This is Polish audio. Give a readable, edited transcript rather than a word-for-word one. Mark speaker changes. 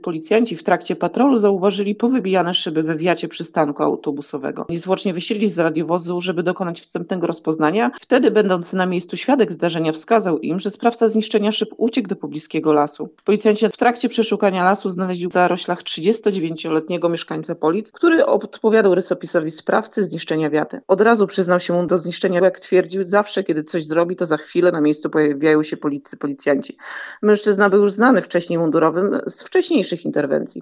Speaker 1: Policjanci w trakcie patrolu zauważyli powybijane szyby we wiacie przystanku autobusowego. Niezwłocznie wysiedli z radiowozu, żeby dokonać wstępnego rozpoznania. Wtedy będący na miejscu świadek zdarzenia wskazał im, że sprawca zniszczenia szyb uciekł do pobliskiego lasu. Policjanci w trakcie przeszukania lasu znaleźli w zaroślach 39-letniego mieszkańca Polic, który odpowiadał rysopisowi sprawcy zniszczenia wiaty. Od razu przyznał się do zniszczenia, jak twierdził, zawsze kiedy coś zrobi, to za chwilę na miejscu pojawiają się policjanci. Mężczyzna był już znany wcześniej mundurowym z wcześniejszych interwencji.